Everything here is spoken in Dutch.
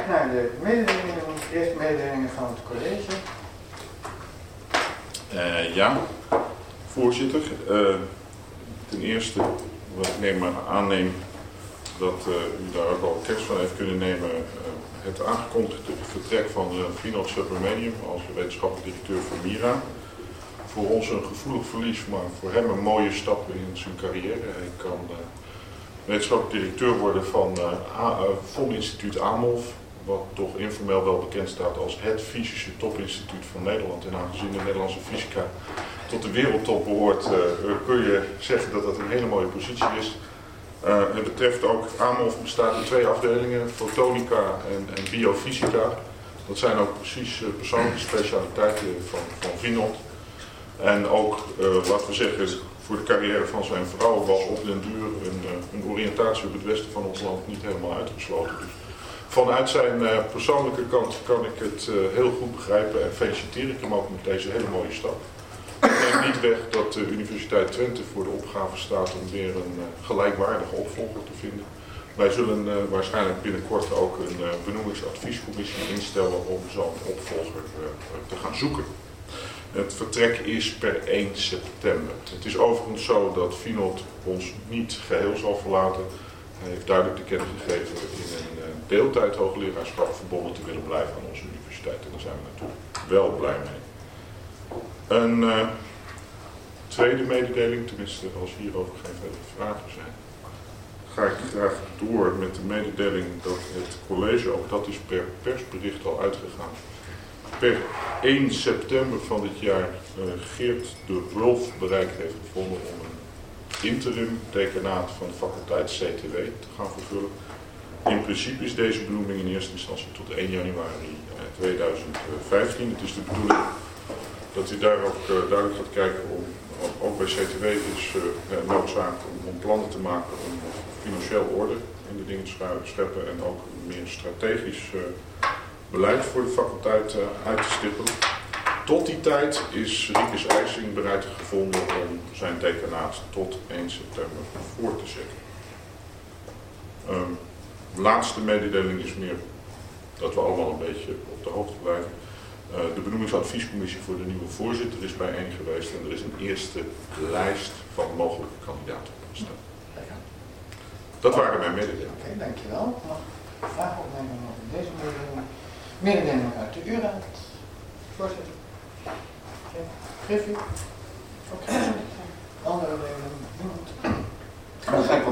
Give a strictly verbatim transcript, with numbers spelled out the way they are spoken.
gelijk naar de mededelingen doen. Eerst mededelingen van het college. Uh, ja, voorzitter. Uh, ten eerste, wat ik neem, aanneem dat uh, u daar ook al kennis van heeft kunnen nemen. Uh, het aangekondigde vertrek van uh, Vinod Subramanian als wetenschappelijk directeur van MIRA. Voor ons een gevoelig verlies, maar voor hem een mooie stap in zijn carrière. Hij kan uh, wetenschappelijk directeur worden van uh, uh, Fondinstituut Amolf, wat toch informeel wel bekend staat als het fysische topinstituut van Nederland. En aangezien de Nederlandse fysica tot de wereldtop behoort, uh, kun je zeggen dat dat een hele mooie positie is. Uh, het betreft ook, Amolf bestaat uit twee afdelingen, fotonica en, en biofysica. Dat zijn ook precies uh, persoonlijke specialiteiten van, van Vinod. En ook, uh, laten we zeggen, voor de carrière van zijn vrouw was op den duur een, uh, een oriëntatie op het westen van ons land niet helemaal uitgesloten. Dus vanuit zijn uh, persoonlijke kant kan ik het uh, heel goed begrijpen en feliciteer ik hem ook met deze hele mooie stap. Ik neem niet weg dat de Universiteit Twente voor de opgave staat om weer een uh, gelijkwaardige opvolger te vinden. Wij zullen uh, waarschijnlijk binnenkort ook een uh, benoemingsadviescommissie instellen om zo'n opvolger uh, te gaan zoeken. Het vertrek is per één september. Het is overigens zo dat Vinod ons niet geheel zal verlaten. Hij heeft duidelijk de kennis gegeven in een uh, deeltijd hoogleraarschap verbonden te willen blijven aan onze universiteit. En daar zijn we natuurlijk wel blij mee. Een uh, tweede mededeling, tenminste als hierover geen verdere vragen zijn, ga ik graag door met de mededeling dat het college, ook dat is per persbericht al uitgegaan, per één september van dit jaar uh, Geert de Wulf bereikt heeft gevonden om een interim decanaat van de faculteit C T W te gaan vervullen. In principe is deze benoeming in eerste instantie tot één januari tweeduizend vijftien. Het is de bedoeling dat u daar ook uh, duidelijk gaat kijken om, ook bij C T W is uh, noodzaak om, om plannen te maken om financieel orde in de dingen te scheppen en ook meer strategisch uh, beleid voor de faculteit uh, uit te stippelen. Tot die tijd is Riekes IJsing bereid gevonden om zijn decanaat tot één september voor te zetten. Um, de laatste mededeling is meer dat we allemaal een beetje op de hoogte blijven. Uh, de benoemingsadviescommissie voor de nieuwe voorzitter is bijeen geweest en er is een eerste lijst van mogelijke kandidaten opgesteld. Dat waren mijn mededelingen. Oké, okay, dankjewel. Mag ik vragen opnemen over deze mededeling? Mededeling uit de U-raad. Voorzitter. Griffie. Oké. Okay. Andere mededelingen? Niemand. Dan ga ik